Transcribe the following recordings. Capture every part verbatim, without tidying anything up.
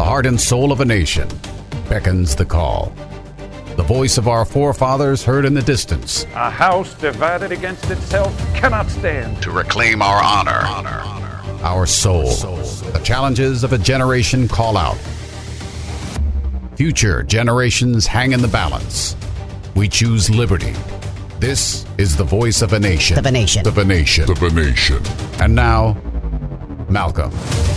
heart and soul of a nation, beckons the call. The voice of our forefathers heard in the distance. A house divided against itself cannot stand. To reclaim our honor, honor, our soul. The challenges of a generation call out. Future generations hang in the balance. We choose liberty. This is the voice of a nation. Of a nation. Of a nation. Of a nation. And now, Malcolm.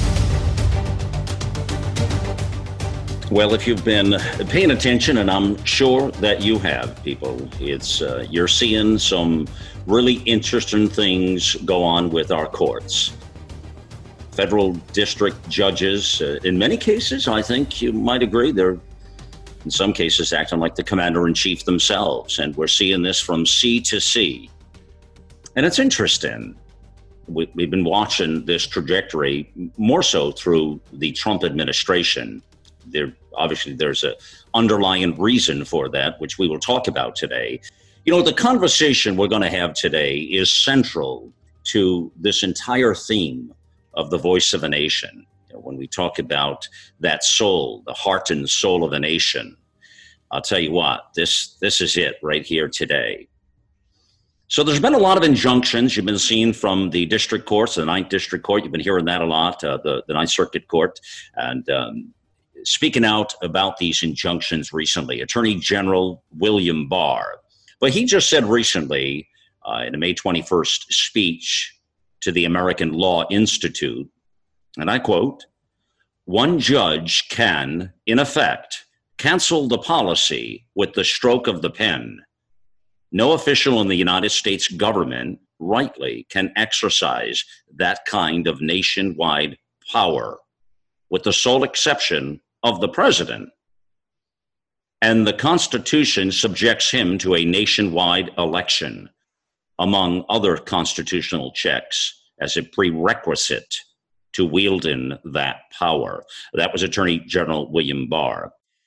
Well, if you've been paying attention, and I'm sure that you have, people, it's uh, you're seeing some really interesting things go on with our courts. Federal district judges, uh, in many cases, I think you might agree, they're in some cases acting like the commander-in-chief themselves. And we're seeing this from sea to sea. And it's interesting. We, we've been watching this trajectory more so through the Trump administration. There, obviously, there's an underlying reason for that, which we will talk about today. You know, the conversation we're going to have today is central to this entire theme of the voice of a nation. You know, when we talk about that soul, the heart and soul of a nation, I'll tell you what, this this is it right here today. So there's been a lot of injunctions you've been seeing from the district courts, the Ninth District Court. You've been hearing that a lot, uh, the, the Ninth Circuit Court. And um, speaking out about these injunctions recently, Attorney General William Barr. But he just said recently uh, in a May twenty-first speech to the American Law Institute, and I quote, "One judge can, in effect, cancel the policy with the stroke of the pen. No official in the United States government rightly can exercise that kind of nationwide power, with the sole exception of the president. And the Constitution subjects him to a nationwide election, among other constitutional checks, as a prerequisite to wielding that power." That was Attorney General William Barr.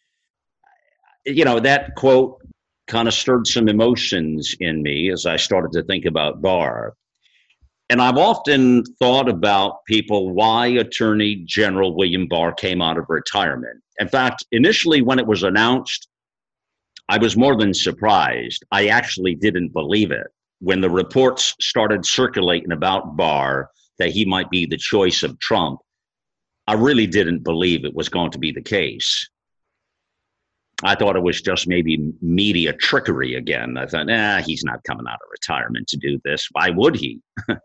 You know, that quote kind of stirred some emotions in me as I started to think about Barr. And I've often thought about people, why Attorney General William Barr came out of retirement. In fact, initially when it was announced, I was more than surprised. I actually didn't believe it. When the reports started circulating about Barr, that he might be the choice of Trump, I really didn't believe it was going to be the case. I thought it was just maybe media trickery again. I thought, nah, he's not coming out of retirement to do this. Why would he?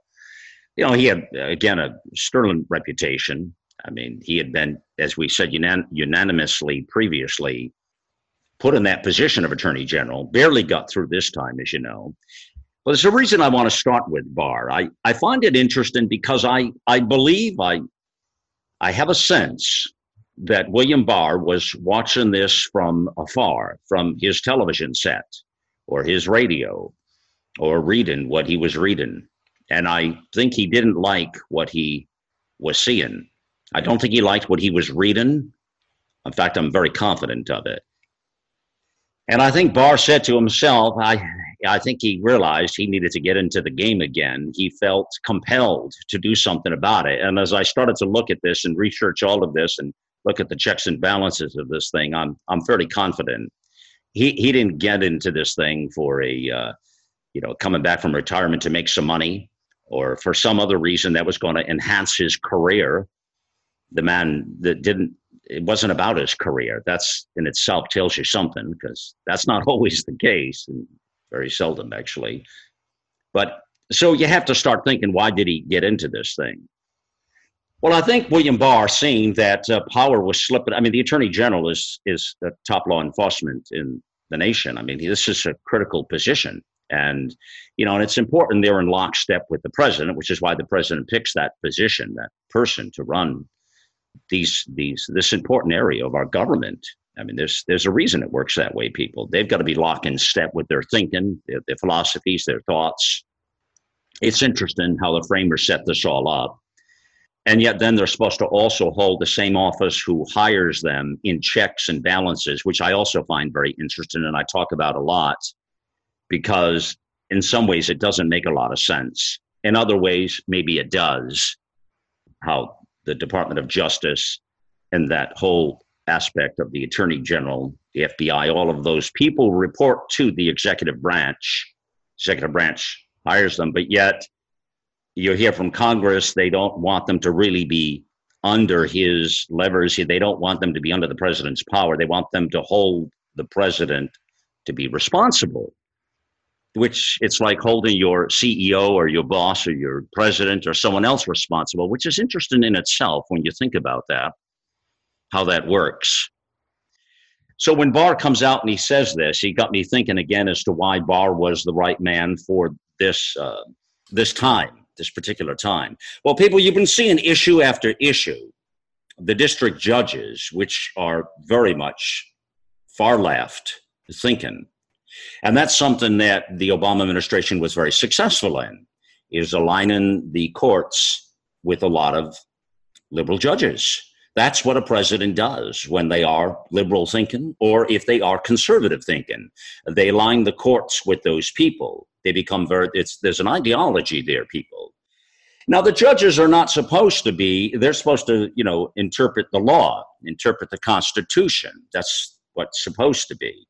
You know, he had, again, a sterling reputation. I mean, he had been, as we said, unan- unanimously previously put in that position of Attorney General, barely got through this time, as you know. But there's a reason I want to start with Barr. I, I find it interesting because I, I believe, I, I have a sense that William Barr was watching this from afar, from his television set or his radio, or reading what he was reading. And I think he didn't like what he was seeing. I don't think he liked what he was reading. In fact, I'm very confident of it. And I think Barr said to himself, I, I think he realized he needed to get into the game again. He felt compelled to do something about it. And as I started to look at this and research all of this and look at the checks and balances of this thing, I'm I'm fairly confident he he didn't get into this thing for a uh, you know coming back from retirement to make some money, or for some other reason that was going to enhance his career. The man that didn't it wasn't about his career. That's in itself tells you something, because that's not always the case, and very seldom actually. But so you have to start thinking, why did he get into this thing? Well, I think William Barr, seeing that uh, power was slipping. I mean, the Attorney General is is the top law enforcement in the nation. I mean, this is a critical position. And, you know, and it's important they're in lockstep with the president, which is why the president picks that position, that person to run these these this important area of our government. I mean, there's there's a reason it works that way, people. They've got to be locked in step with their thinking, their, their philosophies, their thoughts. It's interesting how the framers set this all up. And yet then they're supposed to also hold the same office who hires them in checks and balances, which I also find very interesting and I talk about a lot, because in some ways it doesn't make a lot of sense. In other ways, maybe it does, how the Department of Justice and that whole aspect of the Attorney General, the F B I, all of those people report to the executive branch. Executive branch hires them, but yet you hear from Congress, they don't want them to really be under his levers. They don't want them to be under the president's power. They want them to hold the president to be responsible, which it's like holding your C E O or your boss or your president or someone else responsible, which is interesting in itself when you think about that, how that works. So when Barr comes out and he says this, he got me thinking again as to why Barr was the right man for this uh, this time, this particular time. Well, people, you've been seeing issue after issue, the district judges, which are very much far left thinking. And that's something that the Obama administration was very successful in, is aligning the courts with a lot of liberal judges. That's what a president does when they are liberal thinking or if they are conservative thinking. They align the courts with those people. They become very, it's, there's an ideology there, people. Now, the judges are not supposed to be, they're supposed to, you know, interpret the law, interpret the Constitution. That's what's supposed to be.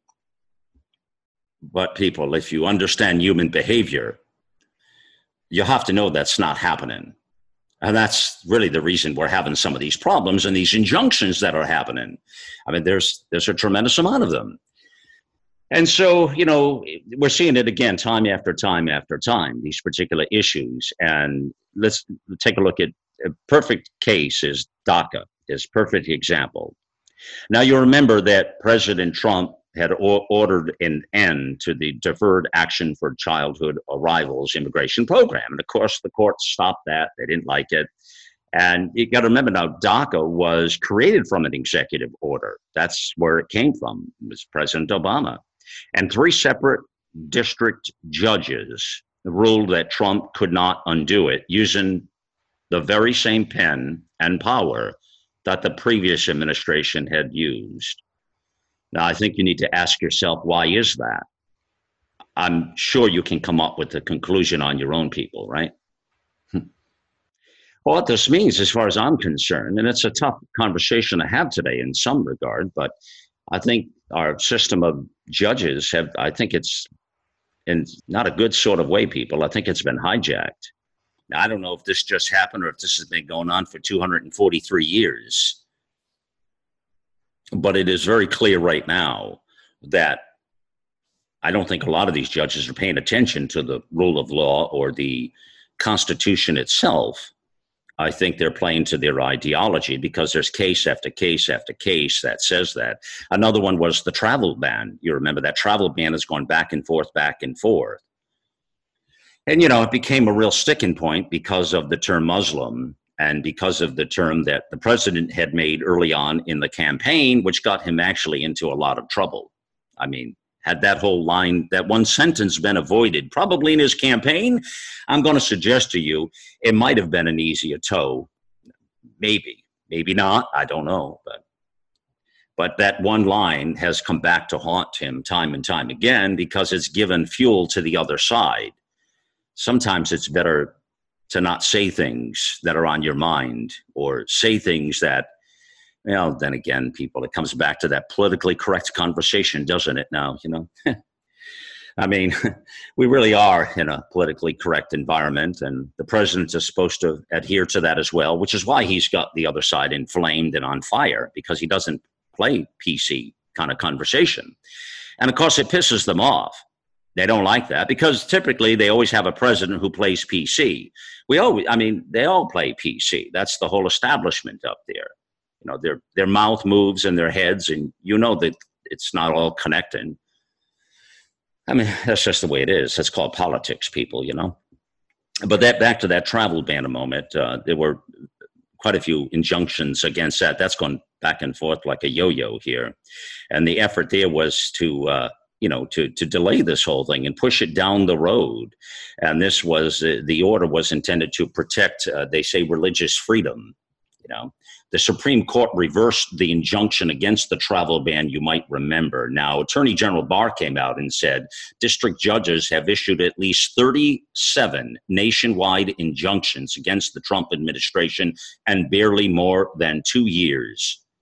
But people, if you understand human behavior, you have to know that's not happening. And that's really the reason we're having some of these problems and these injunctions that are happening. I mean, there's there's a tremendous amount of them. And so, you know, we're seeing it again, time after time after time, these particular issues. And let's take a look at a perfect case is DACA, is perfect example. Now, you remember that President Trump had o- ordered an end to the Deferred Action for Childhood Arrivals immigration program. And of course, the courts stopped that. They didn't like it. And you got to remember now, DACA was created from an executive order. That's where it came from. It was President Obama. And three separate district judges ruled that Trump could not undo it using the very same pen and power that the previous administration had used. Now, I think you need to ask yourself, why is that? I'm sure you can come up with the conclusion on your own, people, right? Well, what this means, as far as I'm concerned, and it's a tough conversation to have today in some regard, but I think our system of judges have, I think it's in not a good sort of way, people. I think it's been hijacked. Now, I don't know if this just happened or if this has been going on for two hundred forty-three years. But it is very clear right now that I don't think a lot of these judges are paying attention to the rule of law or the Constitution itself. I think they're playing to their ideology because there's case after case after case that says that. Another one was the travel ban. You remember that travel ban has gone back and forth, back and forth. And, you know, it became a real sticking point because of the term Muslim and because of the term that the president had made early on in the campaign, which got him actually into a lot of trouble. I mean, had that whole line, that one sentence been avoided, probably in his campaign, I'm going to suggest to you, it might have been an easier toe. Maybe, maybe not. I don't know. But, but that one line has come back to haunt him time and time again because it's given fuel to the other side. Sometimes it's better to not say things that are on your mind or say things that, well, then again, people, it comes back to that politically correct conversation, doesn't it now, you know? I mean, we really are in a politically correct environment, and the president is supposed to adhere to that as well, which is why he's got the other side inflamed and on fire, because he doesn't play P C kind of conversation. And of course, it pisses them off. They don't like that because typically they always have a president who plays P C. We always, I mean, they all play P C. That's the whole establishment up there. You know, their their mouth moves in their heads, and you know that it's not all connecting. I mean, that's just the way it is. That's called politics, people, you know. But that back to that travel ban a moment, uh, there were quite a few injunctions against that. That's gone back and forth like a yo-yo here. And the effort there was to, uh, you know, to to delay this whole thing and push it down the road. And this was, uh, the order was intended to protect, uh, they say, religious freedom, you know. The Supreme Court reversed the injunction against the travel ban, you might remember. Now, Attorney General Barr came out and said district judges have issued at least thirty-seven nationwide injunctions against the Trump administration and barely more than two years.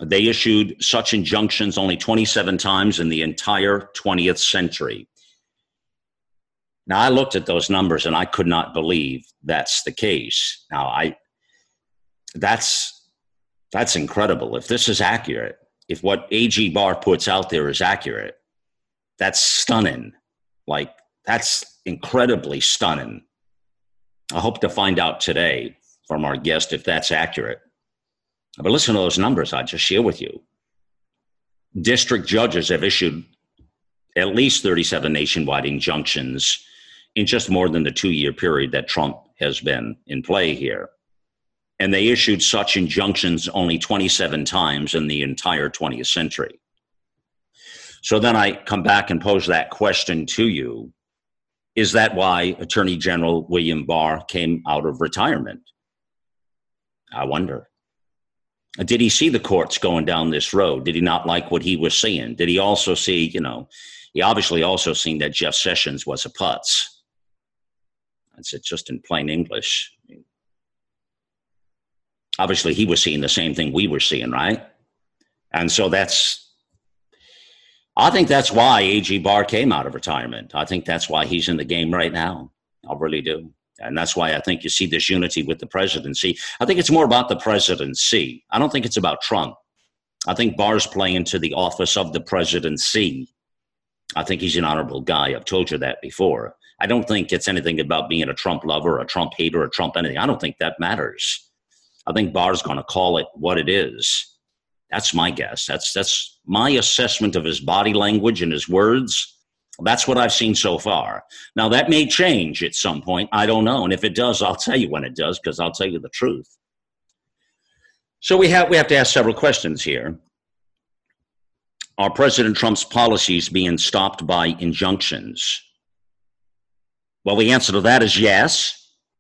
They issued such injunctions only twenty-seven times in the entire twentieth century. Now, I looked at those numbers and I could not believe that's the case. Now, I that's that's incredible. If this is accurate, if what A G Barr puts out there is accurate, that's stunning. Like, that's incredibly stunning. I hope to find out today from our guest if that's accurate. But listen to those numbers I just share with you. District judges have issued at least thirty-seven nationwide injunctions in just more than the two-year period that Trump has been in play here. And they issued such injunctions only twenty-seven times in the entire twentieth century. So then I come back and pose that question to you. Is that why Attorney General William Barr came out of retirement? I wonder. Did he see the courts going down this road? Did he not like what he was seeing? Did he also see, you know, he obviously also seen that Jeff Sessions was a putz. That's it, just in plain English. Obviously, he was seeing the same thing we were seeing, right? And so that's, I think that's why A G Barr came out of retirement. I think that's why he's in the game right now. I really do. And that's why I think you see this unity with the presidency. I think it's more about the presidency. I don't think it's about Trump. I think Barr's playing to the office of the presidency. I think he's an honorable guy. I've told you that before. I don't think it's anything about being a Trump lover, a Trump hater, a Trump anything. I don't think that matters. I think Barr's going to call it what it is. That's my guess. That's that's my assessment of his body language and his words. That's what I've seen so far. Now, that may change at some point. I don't know. And if it does, I'll tell you when it does, because I'll tell you the truth. So we have we have to ask several questions here. Are President Trump's policies being stopped by injunctions? Well, the answer to that is yes.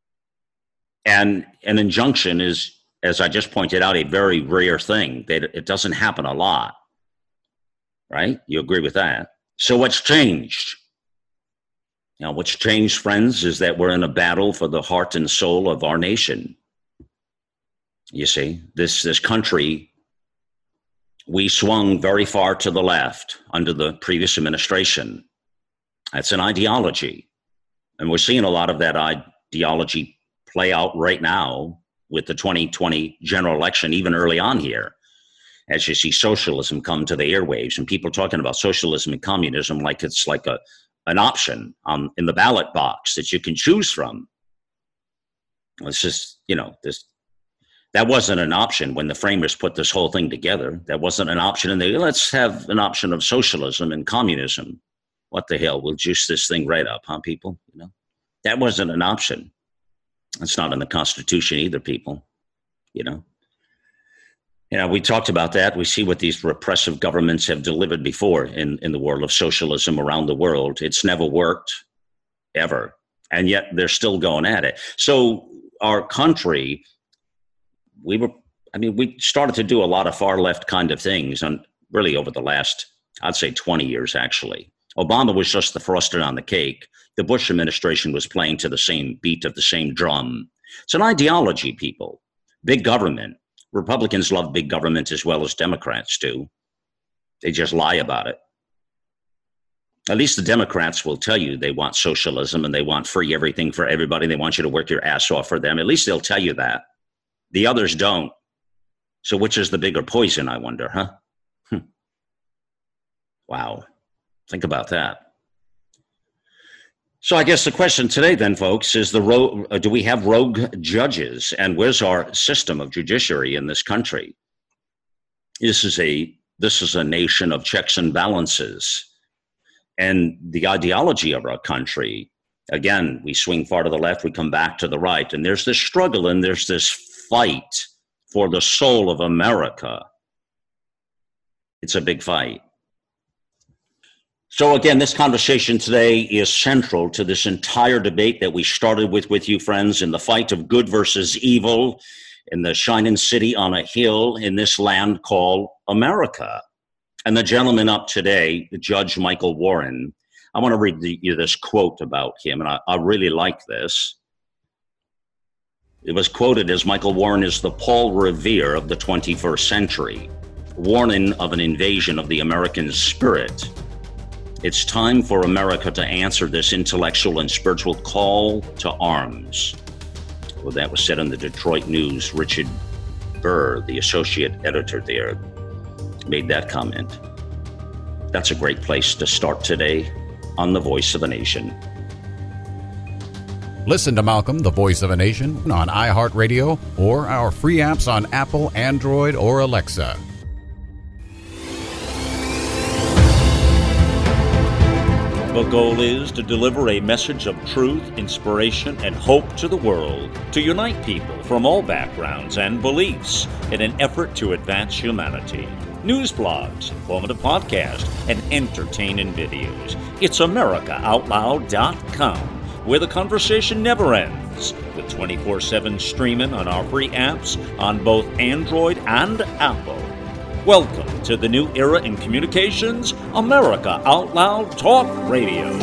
And an injunction is, as I just pointed out, a very rare thing. It doesn't happen a lot, right? You agree with that? So what's changed? You know, what's changed, friends, is that we're in a battle for the heart and soul of our nation. You see, this this country, we swung very far to the left under the previous administration. That's an ideology. And we're seeing a lot of that ideology play out right now with the twenty twenty general election, even early on here, as you see socialism come to the airwaves and people talking about socialism and communism like it's like a an option um, in the ballot box that you can choose from. It's just, you know, this that wasn't an option when the framers put this whole thing together. That wasn't an option. And they, let's have an option of socialism and communism. What the hell? We'll juice this thing right up, huh, people? You know, that wasn't an option. It's not in the Constitution either, people, you know. You know, we talked about that. We see what these repressive governments have delivered before in, in the world of socialism around the world. It's never worked, ever. And yet they're still going at it. So our country, we were, I mean, we started to do a lot of far left kind of things, and really over the last, I'd say twenty years, actually. Obama was just the frosting on the cake. The Bush administration was playing to the same beat of the same drum. It's an ideology, people. Big government. Republicans love big government as well as Democrats do. They just lie about it. At least the Democrats will tell you they want socialism and they want free everything for everybody. They want you to work your ass off for them. At least they'll tell you that. The others don't. So which is the bigger poison, I wonder, huh? Hm. Wow. Think about that. So I guess the question today then, folks, is the ro- do we have rogue judges? And where's our system of judiciary in this country? This is a this is a nation of checks and balances. And the ideology of our country, again, we swing far to the left, we come back to the right. And there's this struggle and there's this fight for the soul of America. It's a big fight. So again, this conversation today is central to this entire debate that we started with with you, friends, in the fight of good versus evil in the shining city on a hill in this land called America. And the gentleman up today, Judge Michael Warren, I want to read the, you this quote about him, and I, I really like this. It was quoted as Michael Warren is the Paul Revere of the twenty-first century. warning of an invasion of the American spirit. It's time for America to answer this intellectual and spiritual call to arms. Well, that was said in the Detroit News. Richard Burr, the associate editor there, made that comment. That's a great place to start today on The Voice of a Nation. Listen to Malcolm, the Voice of a Nation, on iHeartRadio or our free apps on Apple, Android, or Alexa. The goal is to deliver a message of truth, inspiration, and hope to the world, to unite people from all backgrounds and beliefs in an effort to advance humanity. News blogs, informative podcasts, and entertaining videos. It's America Out Loud dot com, where the conversation never ends, with twenty-four seven streaming on our free apps on both Android and Apple. Welcome to the new era in communications, America Out Loud Talk Radio.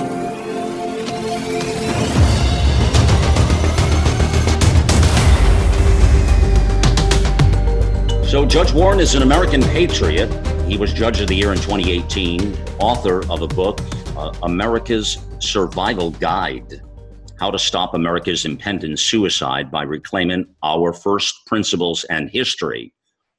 So Judge Warren is an American patriot. He was Judge of the Year in twenty eighteen, author of a book, uh, America's Survival Guide, How to Stop America's Impending Suicide by Reclaiming Our First Principles and History.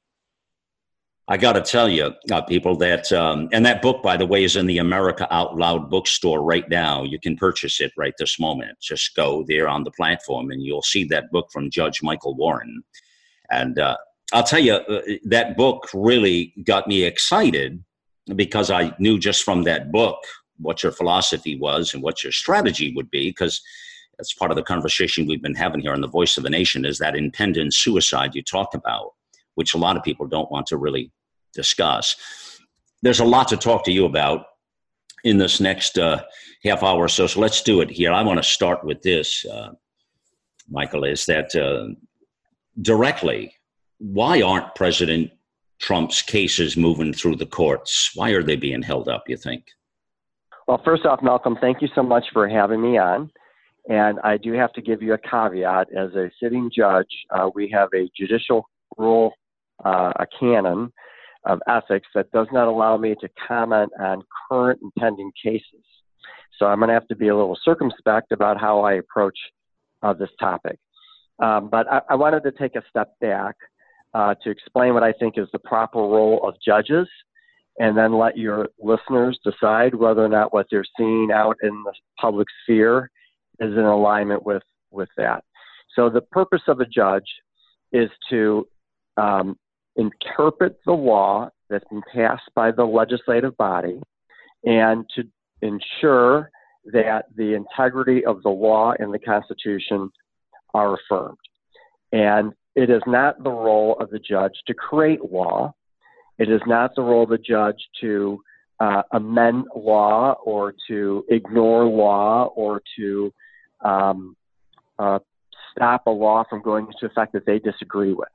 I got to tell you, uh, people, that, um, and that book, by the way, is in the America Out Loud bookstore right now. You can purchase it right this moment. Just go there on the platform and you'll see that book from Judge Michael Warren. And uh, I'll tell you, uh, that book really got me excited because I knew just from that book what your philosophy was and what your strategy would be, because that's part of the conversation we've been having here on The Voice of the Nation, is that impending suicide you talked about, which a lot of people don't want to really discuss. There's a lot to talk to you about in this next uh, half hour or so, so let's do it here. I want to start with this, uh, Michael, is that uh, directly, why aren't President Trump's cases moving through the courts? Why are they being held up, you think? Well, first off, Malcolm, thank you so much for having me on. And I do have to give you a caveat. As a sitting judge, uh, we have a judicial rule, uh, a canon of ethics that does not allow me to comment on current and pending cases. So I'm going to have to be a little circumspect about how I approach uh, this topic. Um, but I, I wanted to take a step back uh, to explain what I think is the proper role of judges, and then let your listeners decide whether or not what they're seeing out in the public sphere is in alignment with, with that. So the purpose of a judge is to um, interpret the law that's been passed by the legislative body and to ensure that the integrity of the law and the Constitution are affirmed. And it is not the role of the judge to create law. It is not the role of the judge to uh, amend law or to ignore law or to um, uh, stop a law from going into effect that they disagree with.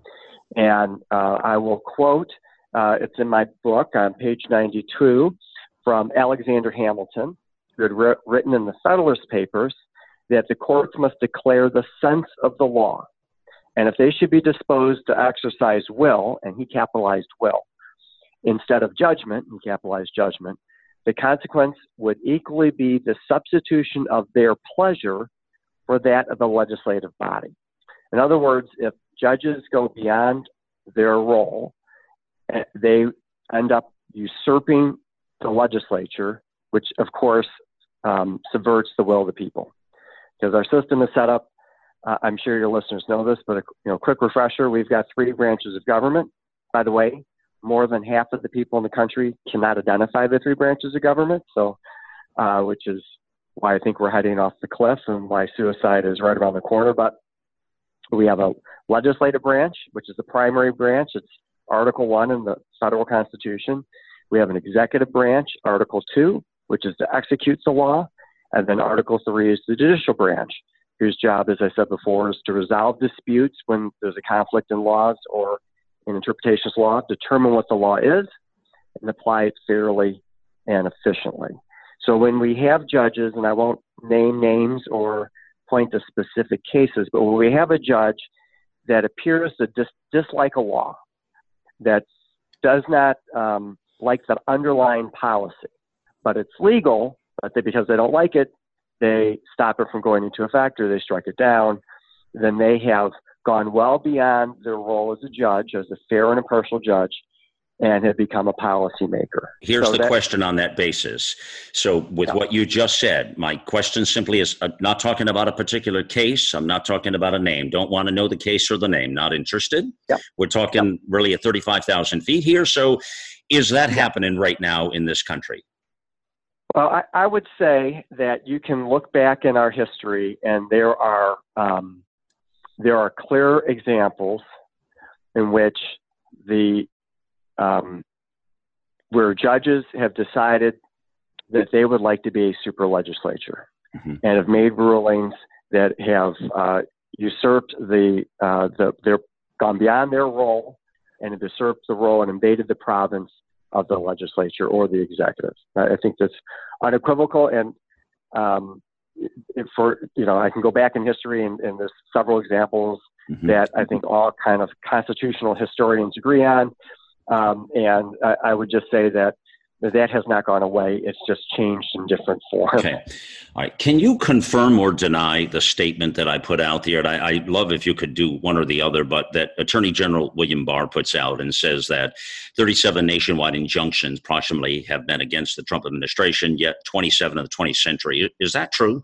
And uh, I will quote, uh, it's in my book on page ninety-two, from Alexander Hamilton, who had ri- written in the Federalist Papers that the courts must declare the sense of the law. And if they should be disposed to exercise will, and he capitalized will, instead of judgment, and capitalized judgment, the consequence would equally be the substitution of their pleasure for that of the legislative body. In other words, if judges go beyond their role, they end up usurping the legislature, which of course um, subverts the will of the people. Because our system is set up, uh, I'm sure your listeners know this, but a you know, quick refresher, we've got three branches of government. By the way, more than half of the people in the country cannot identify the three branches of government, so uh, which is why I think we're heading off the cliff and why suicide is right around the corner. But we have a legislative branch, which is the primary branch. It's Article one in the federal Constitution. We have an executive branch, Article two, which is to execute the law. And then Article three is the judicial branch, whose job, as I said before, is to resolve disputes when there's a conflict in laws or in interpretations of law, determine what the law is, and apply it fairly and efficiently. So when we have judges, and I won't name names or point to specific cases, but when we have a judge that appears to dis- dislike a law, that's does not um, like the underlying policy, but it's legal, but they, because they don't like it, they stop it from going into effect or they strike it down, then they have gone well beyond their role as a judge, as a fair and impartial judge, and have become a policymaker. Here's so the that, question on that basis. So with yeah. what you just said, my question simply is, I'm not talking about a particular case. I'm not talking about a name. Don't want to know the case or the name. Not interested. Yep. We're talking yep. really at thirty-five thousand feet here. So is that yep. happening right now in this country? Well, I, I would say that you can look back in our history and there are, um, there are clear examples in which the Um, where judges have decided that they would like to be a super legislature mm-hmm. and have made rulings that have uh, usurped the, uh, the, they're gone beyond their role and have usurped the role and invaded the province of the legislature or the executive. I think that's unequivocal. And um, for, you know, I can go back in history and, and there's several examples mm-hmm. that I think all kind of constitutional historians agree on. Um, and I, I would just say that that has not gone away. It's just changed in different forms. Okay. All right. Can you confirm or deny the statement that I put out there? And I, I'd love if you could do one or the other, but that Attorney General William Barr puts out and says that thirty-seven nationwide injunctions approximately have been against the Trump administration, yet twenty-seven of the twentieth century. Is that true?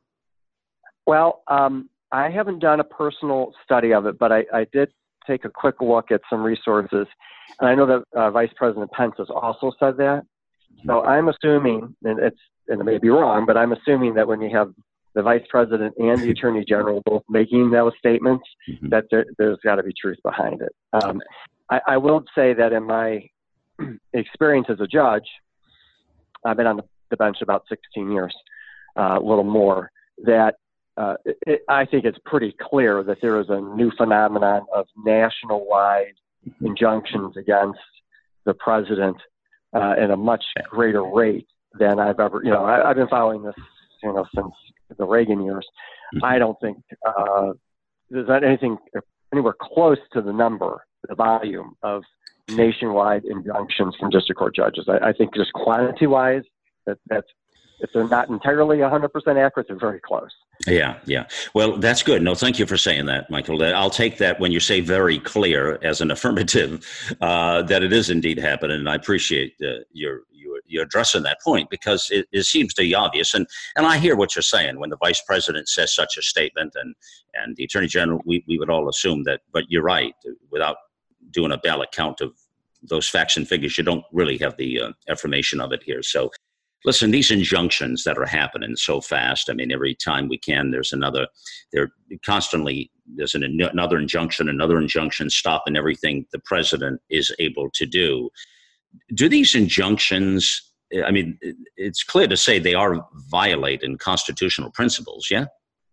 Well, um, I haven't done a personal study of it, but I, I did take a quick look at some resources. And I know that uh, Vice President Pence has also said that. So I'm assuming, and it's and it may be wrong, but I'm assuming that when you have the Vice President and the Attorney General both making those statements, mm-hmm. that there, there's got to be truth behind it. Um, I, I will say that in my experience as a judge, I've been on the, the bench about sixteen years, uh, a little more, that uh, it, I think it's pretty clear that there is a new phenomenon of national-wide injunctions against the president uh, at a much greater rate than I've ever, you know, I, I've been following this, you know, since the Reagan years. Mm-hmm. I don't think uh, there's not anything anywhere close to the number, the volume of nationwide injunctions from district court judges. I, I think just quantity-wise, that that's, if they're not entirely one hundred percent accurate, they're very close. Yeah, yeah. Well, that's good. No, thank you for saying that, Michael. I'll take that when you say very clear as an affirmative, uh, that it is indeed happening. And I appreciate uh, your, your, your addressing that point because it, it seems to be obvious. And, and I hear what you're saying when the Vice President says such a statement and, and the Attorney General, we, we would all assume that. But you're right. Without doing a ballot count of those facts and figures, you don't really have the uh, affirmation of it here. So listen, these injunctions that are happening so fast, I mean, every time we can, there's another, they're constantly, there's an, another injunction, another injunction stopping everything the president is able to do. Do these injunctions, I mean, it's clear to say they are violating constitutional principles, yeah?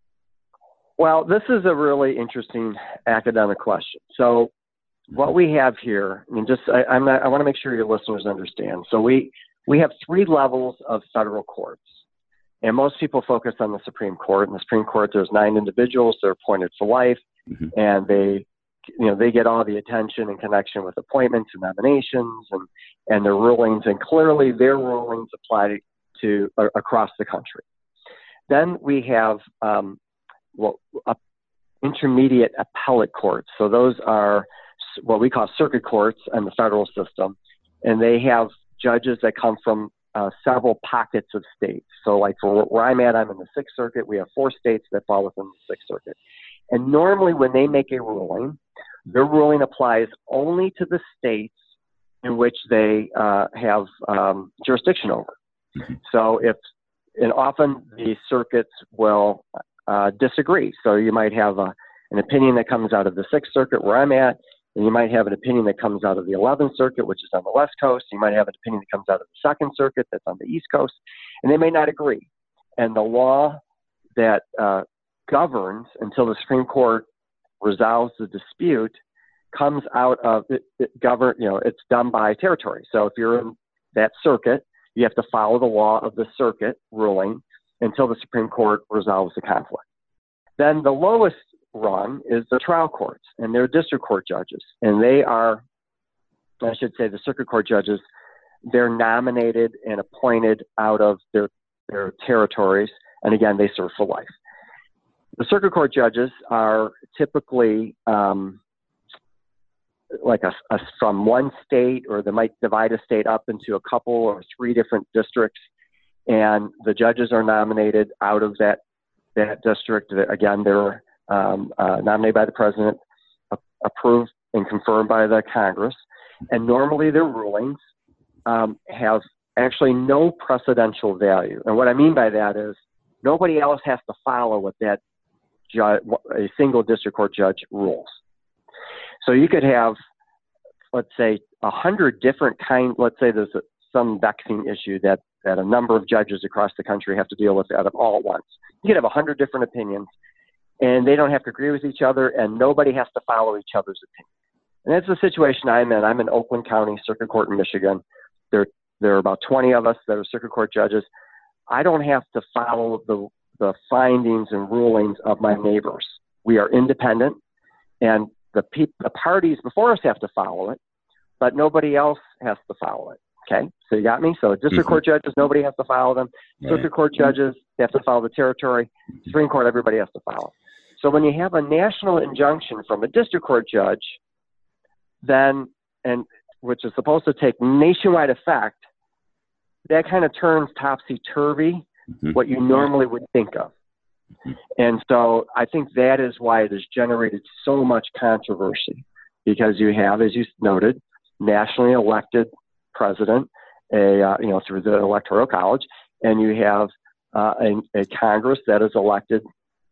Well, this is a really interesting academic question. So what we have here, I mean, just, I, I'm not, I want to make sure your listeners understand. So we, We have three levels of federal courts, and most people focus on the Supreme Court. In the Supreme Court, there's nine individuals. They're appointed for life, mm-hmm. and they, you know, they get all the attention in connection with appointments and nominations and, and their rulings, and clearly their rulings apply to uh, across the country. Then we have um, well, uh, intermediate appellate courts. So those are what we call circuit courts in the federal system, and they have judges that come from uh, several pockets of states. So like for where I'm at, I'm in the Sixth Circuit. We have four states that fall within the Sixth Circuit. And normally when they make a ruling, their ruling applies only to the states in which they uh, have um, jurisdiction over. Mm-hmm. So if, and often the circuits will uh, disagree. So you might have a, an opinion that comes out of the Sixth Circuit where I'm at, and you might have an opinion that comes out of the eleventh Circuit, which is on the West Coast. You might have an opinion that comes out of the Second Circuit that's on the East Coast, and they may not agree. And the law that uh, governs until the Supreme Court resolves the dispute comes out of it, it govern, you know, it's done by territory. So if you're in that circuit, you have to follow the law of the circuit ruling until the Supreme Court resolves the conflict. Then the lowest run is the trial courts, and they're district court judges, and they are I should say the circuit court judges, they're nominated and appointed out of their, their territories. And again, they serve for life. The circuit court judges are typically um, like a, a, from one state, or they might divide a state up into a couple or three different districts. And the judges are nominated out of that, that district. Again, they're um, uh, nominated by the president, approved and confirmed by the Congress. And normally their rulings um, have actually no precedential value. And what I mean by that is nobody else has to follow what that judge, a single district court judge rules. So you could have, let's say, a hundred different kinds. Let's say there's a, some vexing issue that, that a number of judges across the country have to deal with at all at once. You could have a hundred different opinions, and they don't have to agree with each other, and nobody has to follow each other's opinion. And that's the situation I'm in. I'm in Oakland County Circuit Court in Michigan. There, there are about twenty of us that are circuit court judges. I don't have to follow the, the findings and rulings of my neighbors. We are independent, and the, pe- the parties before us have to follow it, but nobody else has to follow it. Okay, so you got me? So district mm-hmm. court judges, nobody has to follow them. Right. Circuit court judges, they have to follow the territory. Supreme Court, everybody has to follow. So when you have a national injunction from a district court judge, then, and which is supposed to take nationwide effect, that kind of turns topsy-turvy mm-hmm. what you normally would think of. Mm-hmm. And so I think that is why it has generated so much controversy, because you have, as you noted, nationally elected president, a uh, you know through the Electoral College, and you have uh, a, a Congress that is elected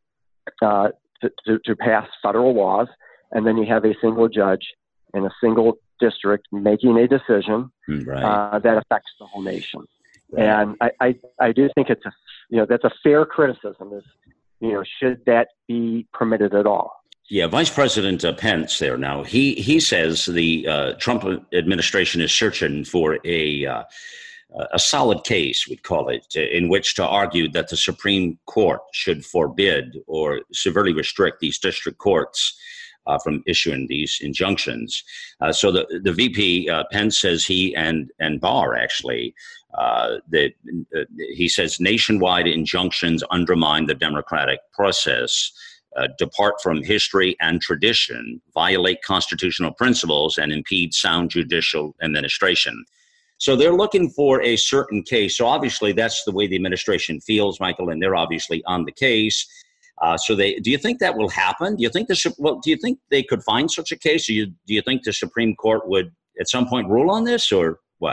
uh, to, to, to pass federal laws, and then you have a single judge in a single district making a decision right. uh, that affects the whole nation. Right. And I, I, I do think it's a, you know, that's a fair criticism is, you know, should that be permitted at all? Yeah, Vice President uh, Pence there now, he, he says the uh, Trump administration is searching for a, uh, a solid case, we'd call it, in which to argue that the Supreme Court should forbid or severely restrict these district courts Uh, from issuing these injunctions. Uh, so the the V P uh, Pence says he and and Barr actually uh, that uh, he says nationwide injunctions undermine the democratic process, uh, depart from history and tradition, violate constitutional principles, and impede sound judicial administration. So they're looking for a certain case. So obviously that's the way the administration feels, Michael, and they're obviously on the case. Uh, so they, do you think that will happen? Do you think the, well, do you think they could find such a case? Do you, do you think the Supreme Court would at some point rule on this, or what?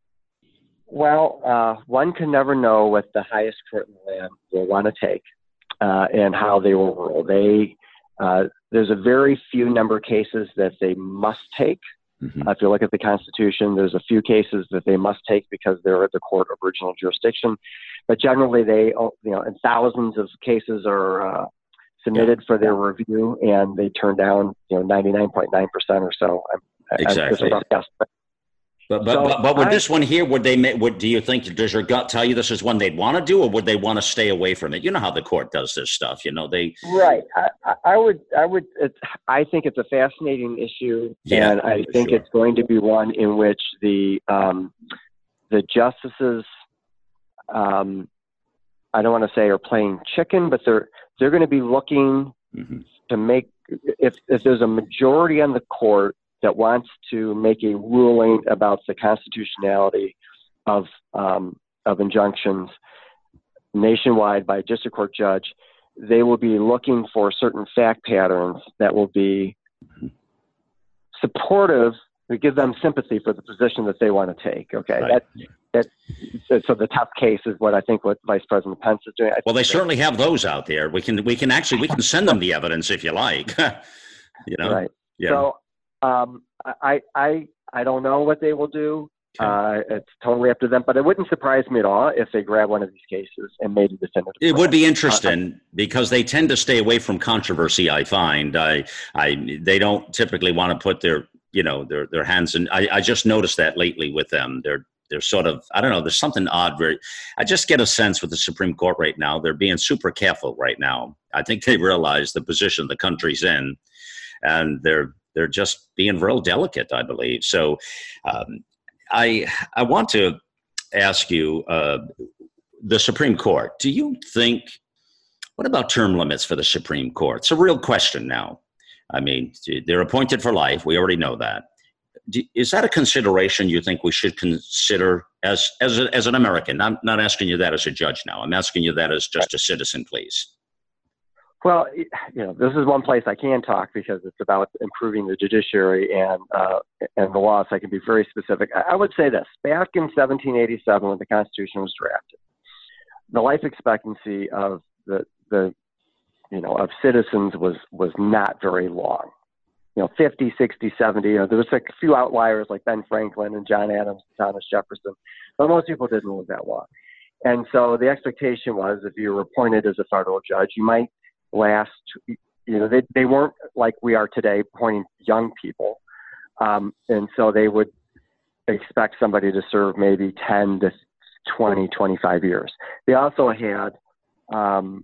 Well, uh, one can never know what the highest court in the land will want to take uh, and how they will rule. They, uh, there's a very few number of cases that they must take. Mm-hmm. Uh, if you look at the Constitution, there's a few cases that they must take because they're at the court of original jurisdiction. But generally, they, you know, and thousands of cases are uh, submitted yeah. for their review, and they turn down, you know, ninety-nine point nine percent or so. Exactly. I, but but, so but but with I, this one here, would they? Would do you think? Does your gut tell you this is one they'd want to do, or would they want to stay away from it? You know how the court does this stuff. You know they. Right. I, I would. I would. It's, I think it's a fascinating issue, yeah, and I think sure. it's going to be one in which the um, the justices. Um, I don't want to say are playing chicken, but they're they're going to be looking mm-hmm. to make if if there's a majority on the court that wants to make a ruling about the constitutionality of um, of injunctions nationwide by a district court judge, they will be looking for certain fact patterns that will be supportive. We give them sympathy for the position that they want to take. Okay, right. that that so the tough case is what I think what Vice President Pence is doing. I well, they certainly have those out there. We can we can actually we can send them the evidence if you like. you know, right? Yeah. So um, I I I don't know what they will do. Okay. Uh, it's totally up to them. But it wouldn't surprise me at all if they grab one of these cases and made a definitive. It would be interesting uh, because they tend to stay away from controversy. I find I I they don't typically want to put their you know, their their hands in. I, I just noticed that lately with them. They're they're sort of, I don't know, there's something odd where I just get a sense with the Supreme Court right now, they're being super careful right now. I think they realize the position the country's in, and they're They're just being real delicate, I believe. So um, I I want to ask you, uh, the Supreme Court, do you think, what about term limits for the Supreme Court? It's a real question now. I mean, they're appointed for life. We already know that. Do, is that a consideration you think we should consider as as, a, as an American? I'm not asking you that as a judge now. I'm asking you that as just a citizen, please. Well, you know, this is one place I can talk because it's about improving the judiciary and uh, and the law, so I can be very specific. I would say this. Back in seventeen eighty-seven, when the Constitution was drafted, the life expectancy of the the you know of citizens was was not very long. You know, fifty, sixty, seventy. You know, there was like a few outliers like Ben Franklin and John Adams and Thomas Jefferson, but most people didn't live that long. And so the expectation was, if you were appointed as a federal judge, you might last, you know, they, they weren't like we are today, appointing young people. Um, and so they would expect somebody to serve maybe ten to twenty, twenty-five years. They also had, um,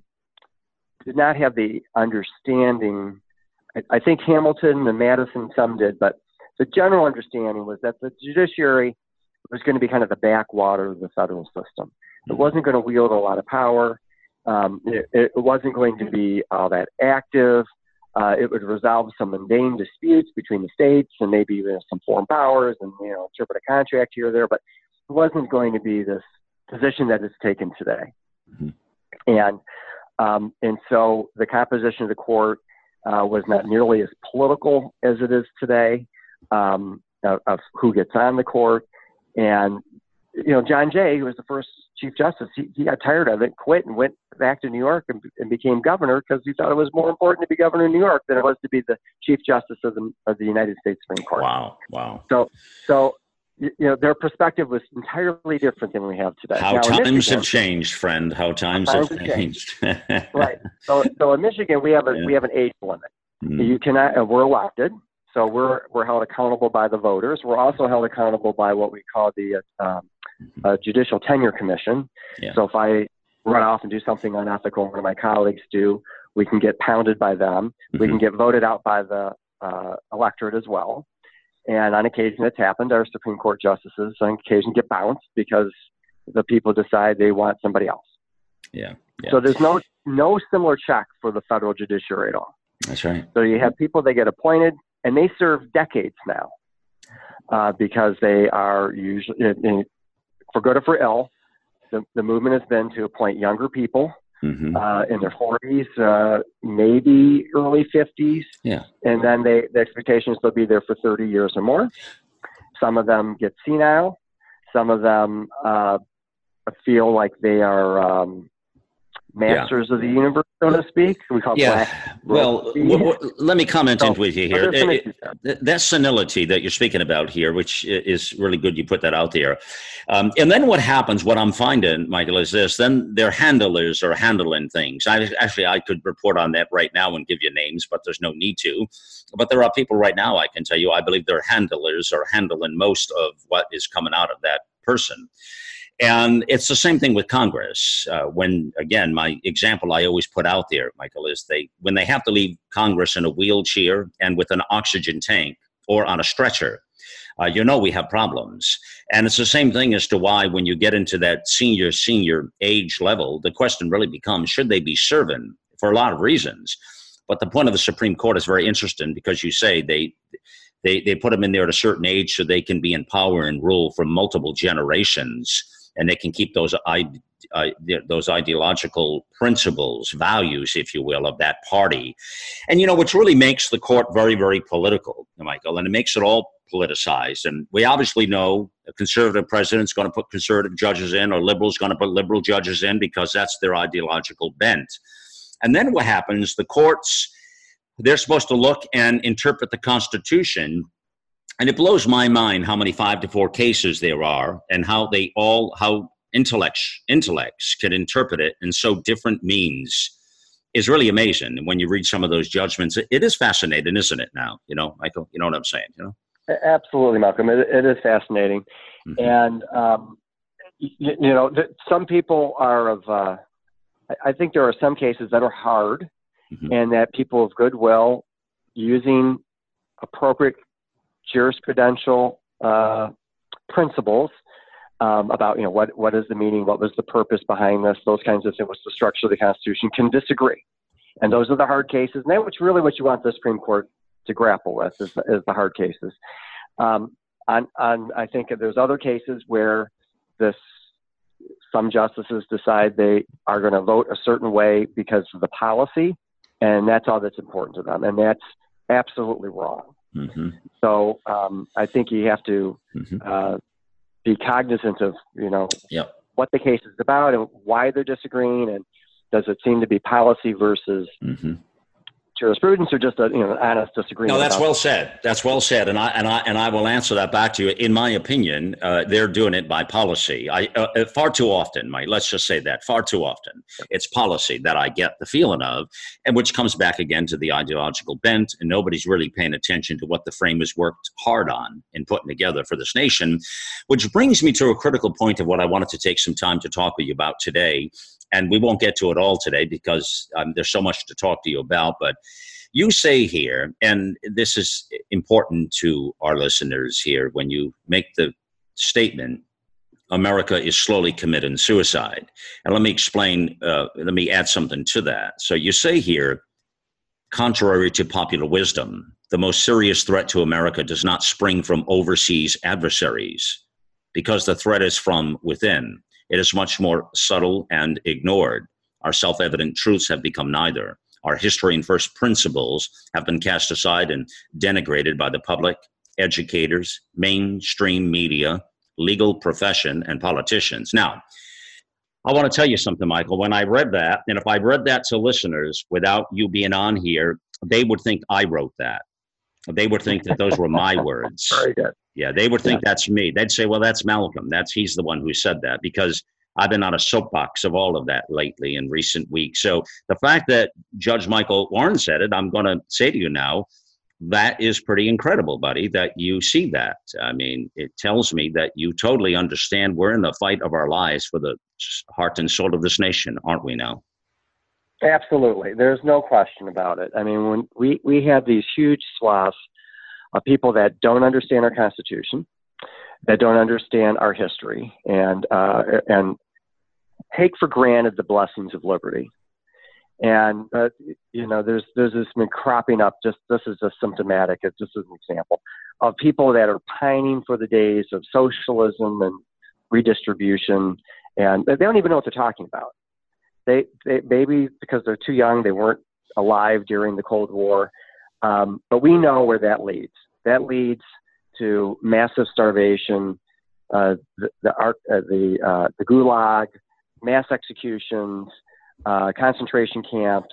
did not have the understanding, I, I think Hamilton and Madison, some did, but the general understanding was that the judiciary was going to be kind of the backwater of the federal system. It wasn't going to wield a lot of power. Um, it, it wasn't going to be all that active. Uh, it would resolve some mundane disputes between the states and maybe even some foreign powers and, you know, interpret a contract here or there, but it wasn't going to be this position that it's taken today. Mm-hmm. And, um, and so the composition of the court uh, was not nearly as political as it is today, um, of, of who gets on the court. And, you know, John Jay, who was the first Chief Justice, he, he got tired of it, quit, and went back to New York and, and became governor because he thought it was more important to be governor in New York than it was to be the Chief Justice of the of the United States Supreme Court. Wow, wow. So, so you know, their perspective was entirely different than we have today. How now, times Michigan, have changed, friend. How times, times have have changed. changed. Right. So, so in Michigan, we have a Yeah. we have an age limit. Mm. You cannot. Uh, we're elected. So we're we're held accountable by the voters. We're also held accountable by what we call the uh, um, uh, Judicial Tenure Commission. Yeah. So if I run off and do something unethical, one of my colleagues do, we can get pounded by them. Mm-hmm. We can get voted out by the uh, electorate as well. And on occasion, it's happened. Our Supreme Court justices on occasion get bounced because the people decide they want somebody else. Yeah. yeah. So there's no no similar check for the federal judiciary at all. That's right. So you have people that get appointed, and they serve decades now uh, because they are usually, for good or for ill, the, the movement has been to appoint younger people mm-hmm. uh, in their forties, uh, maybe early fifties. Yeah. And then they, the expectation is they'll be there for thirty years or more. Some of them get senile. Some of them uh, feel like they are um, masters yeah. of the universe, so to speak. We call yeah. black. Well, w- w- let me comment so, in with you here. It, it, that senility that you're speaking about here, which is really good you put that out there. Um, and then what happens, what I'm finding, Michael, is this. Then their handlers are handling things. I, actually, I could report on that right now and give you names, but there's no need to. But there are people right now, I can tell you, I believe their handlers are handling most of what is coming out of that person. And it's the same thing with Congress. Uh, when, again, my example I always put out there, Michael, is they when they have to leave Congress in a wheelchair and with an oxygen tank or on a stretcher, uh, you know we have problems. And it's the same thing as to why when you get into that senior, senior age level, the question really becomes, should they be serving for a lot of reasons? But the point of the Supreme Court is very interesting because you say they they they put them in there at a certain age so they can be in power and rule for multiple generations. And they can keep those ide- uh, those ideological principles, values, if you will, of that party. And, you know, which really makes the court very, very political, Michael, and it makes it all politicized. And we obviously know a conservative president's going to put conservative judges in, or liberals going to put liberal judges in because that's their ideological bent. And then what happens, the courts, they're supposed to look and interpret the Constitution. And it blows my mind how many five to four cases there are and how they all, how intellects, intellects can interpret it in so different means is really amazing. And when you read some of those judgments, it, it is fascinating, isn't it now? You know, Michael, you know what I'm saying, you know? Absolutely, Malcolm. It, it is fascinating. Mm-hmm. And, um, you, you know, th- some people are of, uh, I, I think there are some cases that are hard mm-hmm. and that people of goodwill using appropriate jurisprudential uh, principles um, about, you know, what, what is the meaning, what was the purpose behind this, those kinds of things, what's the structure of the Constitution, can disagree. And those are the hard cases. And that's really what you want the Supreme Court to grapple with, is, is the hard cases. Um, on, on, I think there's other cases where this, some justices decide they are going to vote a certain way because of the policy, and that's all that's important to them. And that's absolutely wrong. Mm-hmm. So um, I think you have to mm-hmm. uh, be cognizant of, you know, yep. what the case is about and why they're disagreeing, and does it seem to be policy versus mm-hmm. jurisprudence, or just a, you know, an honest disagreement? No, that's about well said. That's well said, and I and I and I will answer that back to you. In my opinion, uh, they're doing it by policy. I uh, far too often, Mike. Let's just say that far too often, it's policy that I get the feeling of, and which comes back again to the ideological bent, and nobody's really paying attention to what the framers worked hard on in putting together for this nation. Which brings me to a critical point of what I wanted to take some time to talk with you about today. And we won't get to it all today because um, there's so much to talk to you about. But you say here, and this is important to our listeners here, when you make the statement, America is slowly committing suicide. And let me explain, uh, let me add something to that. So you say here, contrary to popular wisdom, the most serious threat to America does not spring from overseas adversaries, because the threat is from within. It is much more subtle and ignored. Our self-evident truths have become neither. Our history and first principles have been cast aside and denigrated by the public, educators, mainstream media, legal profession, and politicians. Now, I want to tell you something, Michael. When I read that, and if I read that to listeners without you being on here, they would think I wrote that. They would think that those were my words. Very good. Yeah, they would think yeah. that's me. They'd say, well, that's Malcolm. That's he's the one who said that, because I've been on a soapbox of all of that lately in recent weeks. So the fact that Judge Michael Warren said it, I'm going to say to you now, that is pretty incredible, buddy, that you see that. I mean, it tells me that you totally understand we're in the fight of our lives for the heart and soul of this nation, aren't we now? Absolutely. There's no question about it. I mean, when we, we have these huge swaths of people that don't understand our Constitution, that don't understand our history, and uh, and take for granted the blessings of liberty. And, uh, you know, there's there's this been cropping up, just this is just symptomatic, it's just an example, of people that are pining for the days of socialism and redistribution, and they don't even know what they're talking about. They, they maybe because they're too young, they weren't alive during the Cold War, um, but we know where that leads. That leads to massive starvation, uh, the the, art, uh, the, uh, the Gulag, mass executions, uh, concentration camps,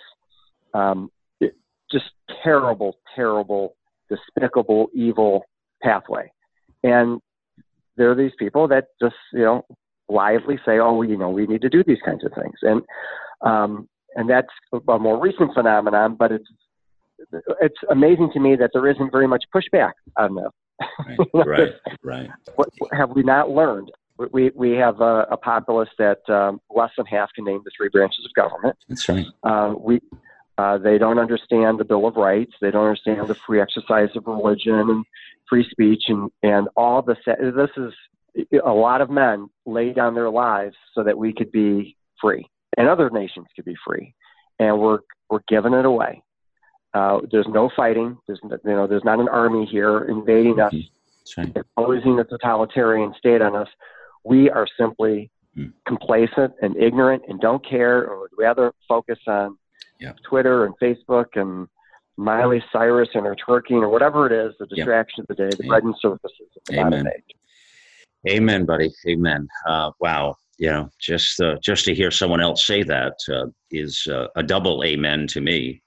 um, it, just terrible, terrible, despicable, evil pathway. And there are these people that just, you know, lively say, oh, you know, we need to do these kinds of things. And um, and that's a more recent phenomenon, but it's it's amazing to me that there isn't very much pushback on this. Right, right, right. What have we not learned? We we have a, a populace that um, less than half can name the three branches of government. That's right. Uh, we uh, they don't understand the Bill of Rights. They don't understand the free exercise of religion and free speech, and and all the this is a lot of men lay down their lives so that we could be free and other nations could be free, and we're we're giving it away. Uh, there's no fighting. There's you know there's not an army here invading us, right. imposing a totalitarian state on us. We are simply mm. complacent and ignorant and don't care, or would rather focus on yeah. Twitter and Facebook and Miley Cyrus and her twerking or whatever it is, the distraction yeah. of the day, the yeah. bread and surfaces of the modern age. Amen, buddy. Amen. Uh, wow. You know, just uh, just to hear someone else say that uh, is uh, a double amen to me,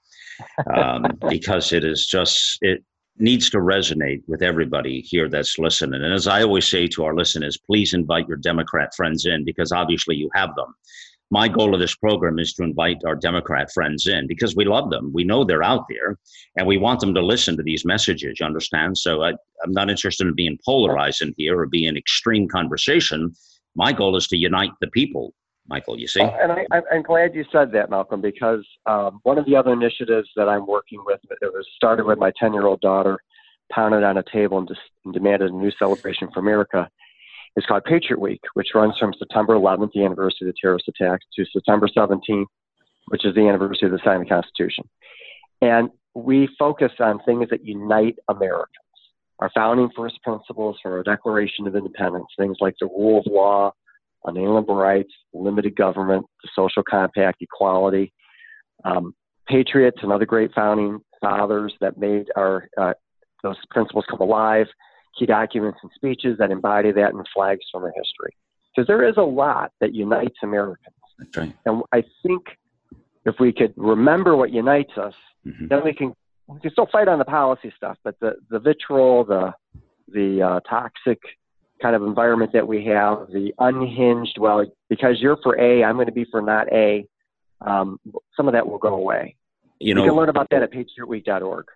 um, because it is just, it needs to resonate with everybody here that's listening. And as I always say to our listeners, please invite your Democrat friends in, because obviously you have them. My goal of this program is to invite our Democrat friends in because we love them. We know they're out there and we want them to listen to these messages, you understand? So I, I'm not interested in being polarized in here or being extreme conversation. My goal is to unite the people, Michael, you see? Oh, and I, I'm glad you said that, Malcolm, because um, one of the other initiatives that I'm working with, it was started with my ten-year-old daughter, pounded on a table and, dis- and demanded a new celebration for America. It's called Patriot Week, which runs from September eleventh, the anniversary of the terrorist attacks, to September seventeenth, which is the anniversary of the signing of the Constitution. And we focus on things that unite Americans. Our founding first principles for our Declaration of Independence, things like the rule of law, unalienable rights, limited government, the social compact, equality. Um, Patriots and other great founding fathers that made our uh, those principles come alive, key documents and speeches that embody that, and flags from our history. Because there is a lot that unites Americans. That's right. And I think if we could remember what unites us, mm-hmm. then we can we can still fight on the policy stuff. But the, the vitriol, the the uh, toxic kind of environment that we have, the unhinged, well, because you're for A, I'm going to be for not A, um, some of that will go away. You know, you can learn about that at patriot week dot org.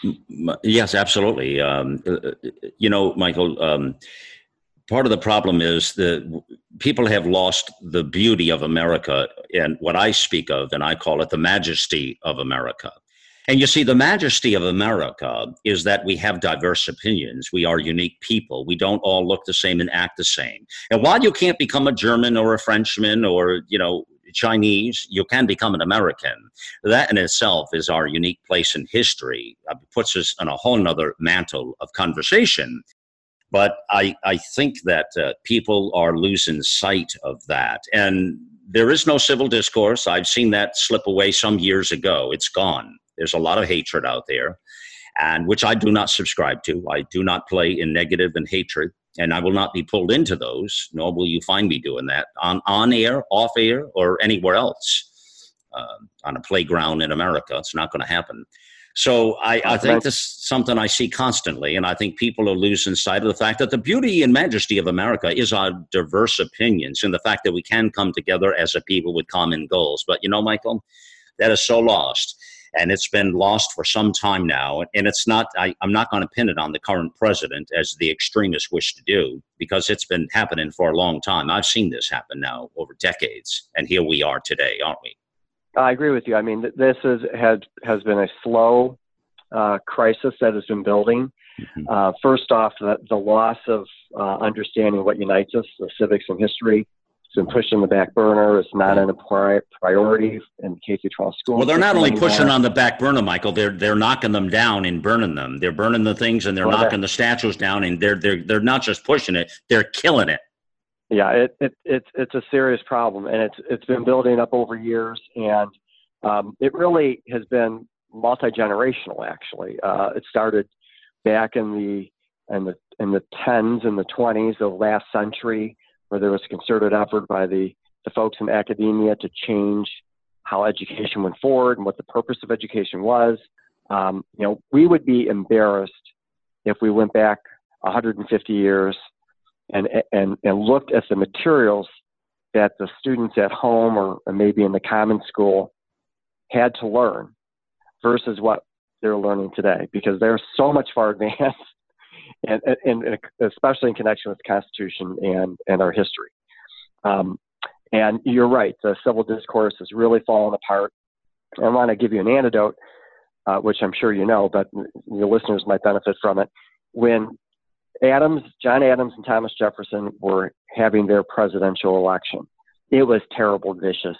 Yes, absolutely. Um, you know, Michael, um, part of the problem is that people have lost the beauty of America and what I speak of, and I call it the majesty of America. And you see, the majesty of America is that we have diverse opinions. We are unique people. We don't all look the same and act the same. And while you can't become a German or a Frenchman or, you know, Chinese, you can become an American. That in itself is our unique place in history. It puts us on a whole nother mantle of conversation. But I, I think that uh, people are losing sight of that. And there is no civil discourse. I've seen that slip away some years ago. It's gone. There's a lot of hatred out there, and which I do not subscribe to. I do not play in negative and hatred, and I will not be pulled into those, nor will you find me doing that on, on air, off air, or anywhere else uh, on a playground in America. It's not going to happen. So I, I think this is something I see constantly, and I think people are losing sight of the fact that the beauty and majesty of America is our diverse opinions and the fact that we can come together as a people with common goals. But, you know, Michael, that is so lost. And it's been lost for some time now. And it's not, I, I'm not going to pin it on the current president as the extremists wish to do, because it's been happening for a long time. I've seen this happen now over decades. And here we are today, aren't we? I agree with you. I mean, this is, has, has been a slow uh, crisis that has been building. Mm-hmm. Uh, first off, the, the loss of uh, understanding what unites us, the civics and history. It's been pushed on the back burner. It's not a pri- priority in K through twelve schools. Well, they're not only pushing on the back burner, Michael. They're they're knocking them down and burning them. They're burning the things and they're well, knocking that, the statues down. And they're they're they're not just pushing it; they're killing it. Yeah, it, it it's it's a serious problem, and it's it's been building up over years, and um, it really has been multi-generational. Actually, uh, it started back in the in the in the tens and the twenties of last century, where there was a concerted effort by the, the folks in academia to change how education went forward and what the purpose of education was. Um, you know, we would be embarrassed if we went back one hundred fifty years and, and, and looked at the materials that the students at home or, or maybe in the common school had to learn versus what they're learning today, because they're so much far advanced. And, and, and especially in connection with the Constitution and, and our history. Um, and you're right, the civil discourse has really fallen apart. I want to give you an anecdote, uh, which I'm sure you know, but your listeners might benefit from it. When Adams, John Adams and Thomas Jefferson were having their presidential election, it was terrible, vicious,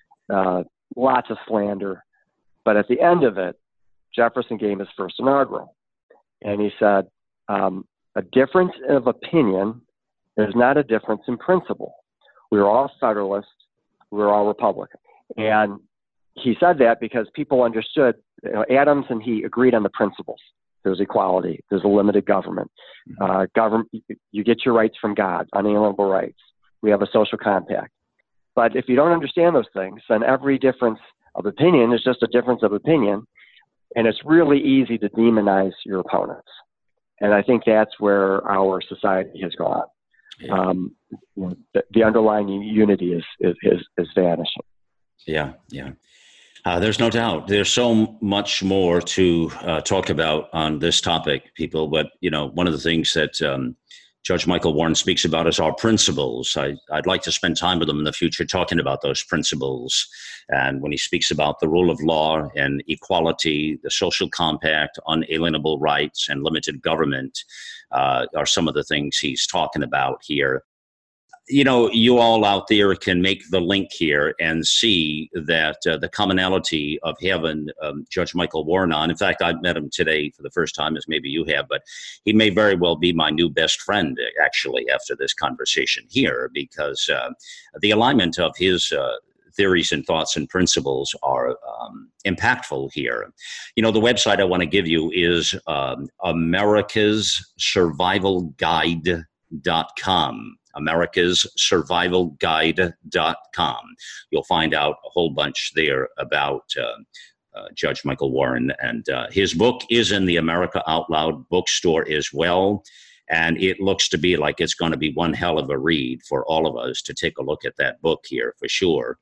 uh, lots of slander. But at the end of it, Jefferson gave his first inaugural. And he said, Um, a difference of opinion is not a difference in principle. We were all Federalists. We were all Republican. And he said that because people understood, you know, Adams and he agreed on the principles. There's equality. There's a limited government. Uh, government. You get your rights from God, unalienable rights. We have a social compact. But if you don't understand those things, then every difference of opinion is just a difference of opinion. And it's really easy to demonize your opponents. And I think that's where our society has gone. Yeah. Um, you know, the, the underlying unity is, is, is, is vanishing. Yeah, yeah. Uh, there's no doubt. There's so much more to uh, talk about on this topic, people. But, you know, one of the things that um, Judge Michael Warren speaks about as our principles. I, I'd like to spend time with him in the future talking about those principles. And when he speaks about the rule of law and equality, the social compact, unalienable rights, and limited government uh, are some of the things he's talking about here. You know, you all out there can make the link here and see that uh, the commonality of having um, Judge Michael Warren on. In fact, I met him today for the first time, as maybe you have, but he may very well be my new best friend, actually, after this conversation here, because uh, the alignment of his uh, theories and thoughts and principles are um, impactful here. You know, the website I want to give you is um, America's Survival Guide dot com. America's Survival Guide dot com. You'll find out a whole bunch there about uh, uh, Judge Michael Warren. And uh, his book is in the America Out Loud bookstore as well. And it looks to be like it's going to be one hell of a read for all of us to take a look at that book here for sure.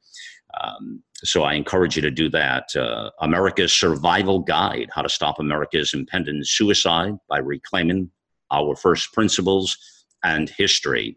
Um, so I encourage you to do that. Uh, America's Survival Guide, How to Stop America's Impending Suicide by Reclaiming Our First Principles and History.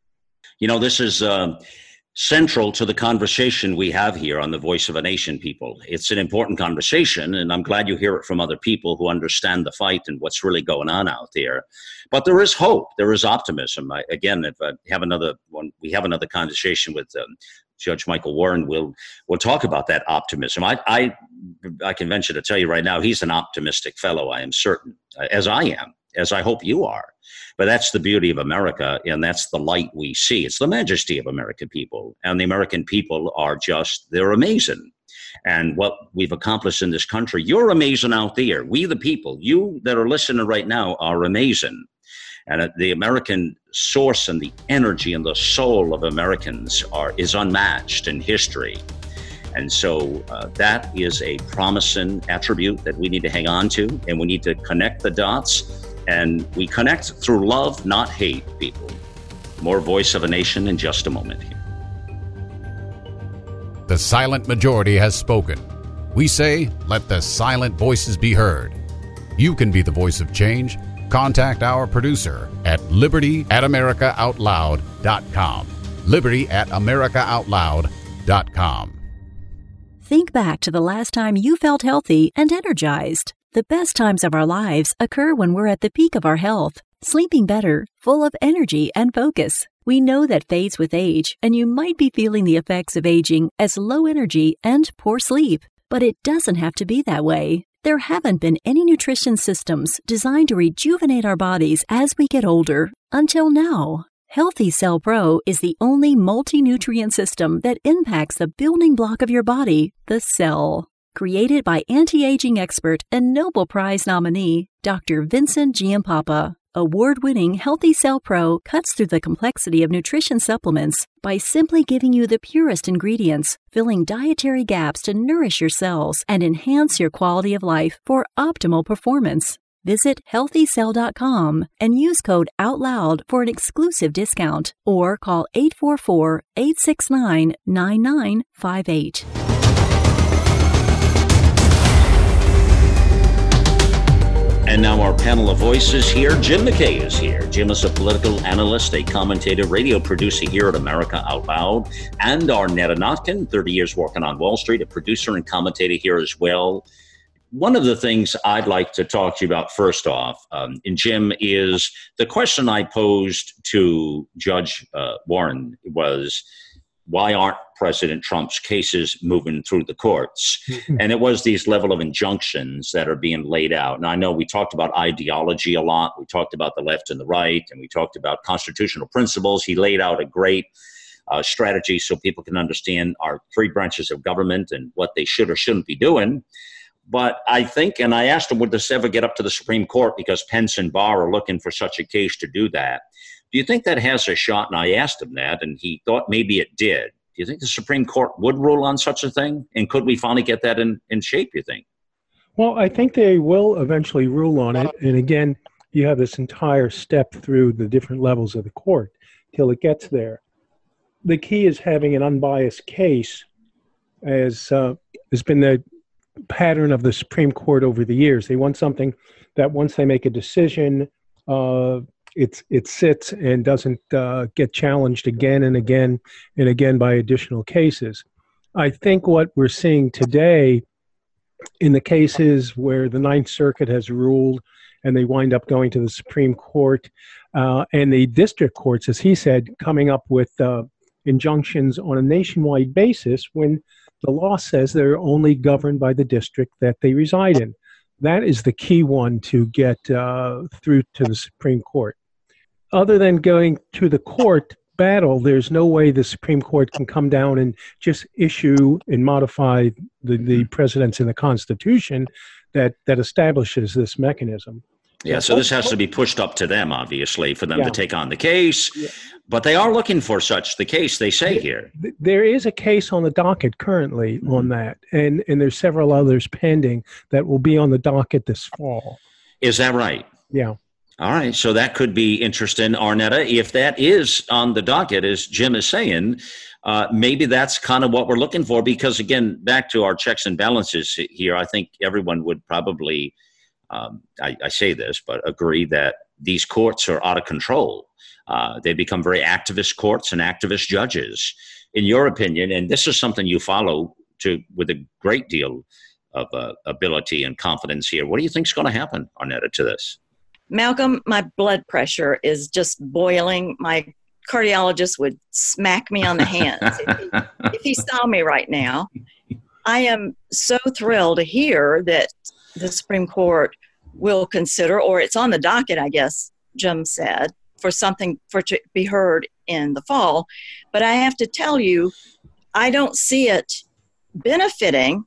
You know, this is uh, central to the conversation we have here on The Voice of a Nation, people. It's an important conversation, and I'm glad you hear it from other people who understand the fight and what's really going on out there. But there is hope. There is optimism. I, again, if I have another one, we have another conversation with um, Judge Michael Warren, we'll we'll talk about that optimism. I, I I can venture to tell you right now, he's an optimistic fellow, I am certain, as I am, as I hope you are. But that's the beauty of America, and that's the light we see. It's the majesty of American people, and the American people are just, they're amazing. And what we've accomplished in this country, you're amazing out there. We the people, you that are listening right now are amazing. And the American source and the energy and the soul of Americans are is unmatched in history. And so uh, that is a promising attribute that we need to hang on to, and we need to connect the dots. And we connect through love, not hate, people. More Voice of a Nation in just a moment here. The silent majority has spoken. We say, let the silent voices be heard. You can be the voice of change. Contact our producer at liberty at america out loud dot com. liberty at america out loud dot com. Think back to the last time you felt healthy and energized. The best times of our lives occur when we're at the peak of our health, sleeping better, full of energy and focus. We know that fades with age, and you might be feeling the effects of aging as low energy and poor sleep. But it doesn't have to be that way. There haven't been any nutrition systems designed to rejuvenate our bodies as we get older until now. Healthy Cell Pro is the only multi-nutrient system that impacts the building block of your body, the cell. Created by anti-aging expert and Nobel Prize nominee, Doctor Vincent Giampapa, award-winning Healthy Cell Pro cuts through the complexity of nutrition supplements by simply giving you the purest ingredients, filling dietary gaps to nourish your cells and enhance your quality of life for optimal performance. Visit healthy cell dot com and use code OUTLOUD for an exclusive discount, or call eight four four, eight six nine, nine nine five eight. And now our panel of voices here. Jim McKay is here. Jim is a political analyst, a commentator, radio producer here at America Out Loud. And Arnetta Notkin, thirty years working on Wall Street, a producer and commentator here as well. One of the things I'd like to talk to you about first off, um, and Jim, is the question I posed to Judge uh, Warren was, why aren't President Trump's cases moving through the courts? And it was these level of injunctions that are being laid out. And I know we talked about ideology a lot. We talked about the left and the right, and we talked about constitutional principles. He laid out a great uh, strategy so people can understand our three branches of government and what they should or shouldn't be doing. But I think, and I asked him, would this ever get up to the Supreme Court, because Pence and Barr are looking for such a case to do that. Do you think that has a shot? And I asked him that, and he thought maybe it did. Do you think the Supreme Court would rule on such a thing? And could we finally get that in, in shape, you think? Well, I think they will eventually rule on it. And again, you have this entire step through the different levels of the court till it gets there. The key is having an unbiased case, as uh, has been the pattern of the Supreme Court over the years. They want something that once they make a decision, uh, it's it sits and doesn't uh, get challenged again and again and again by additional cases. I think what we're seeing today in the cases where the Ninth Circuit has ruled and they wind up going to the Supreme Court uh, and the district courts, as he said, coming up with uh, injunctions on a nationwide basis when the law says they're only governed by the district that they reside in. That is the key one to get uh, through to the Supreme Court. Other than going to the court battle, there's no way the Supreme Court can come down and just issue and modify the, the precedents in the Constitution that, that establishes this mechanism. Yeah, so this has to be pushed up to them, obviously, for them Yeah. to take on the case. Yeah. But they are looking for such the case, they say here. There is a case on the docket currently mm-hmm. on that, and, and there's several others pending that will be on the docket this fall. Is that right? Yeah. All right, so that could be interesting, Arnetta. If that is on the docket, as Jim is saying, uh, maybe that's kind of what we're looking for, because, again, back to our checks and balances here, I think everyone would probably, um, I, I say this, but agree that these courts are out of control. Uh, they become very activist courts and activist judges. In your opinion, and this is something you follow to with a great deal of uh, ability and confidence here, what do you think is going to happen, Arnetta, to this? Malcolm, my blood pressure is just boiling. My cardiologist would smack me on the hands if, he, if he saw me right now. I am so thrilled to hear that the Supreme Court will consider, or it's on the docket, I guess Jim said, for something for to be heard in the fall. But I have to tell you, I don't see it benefiting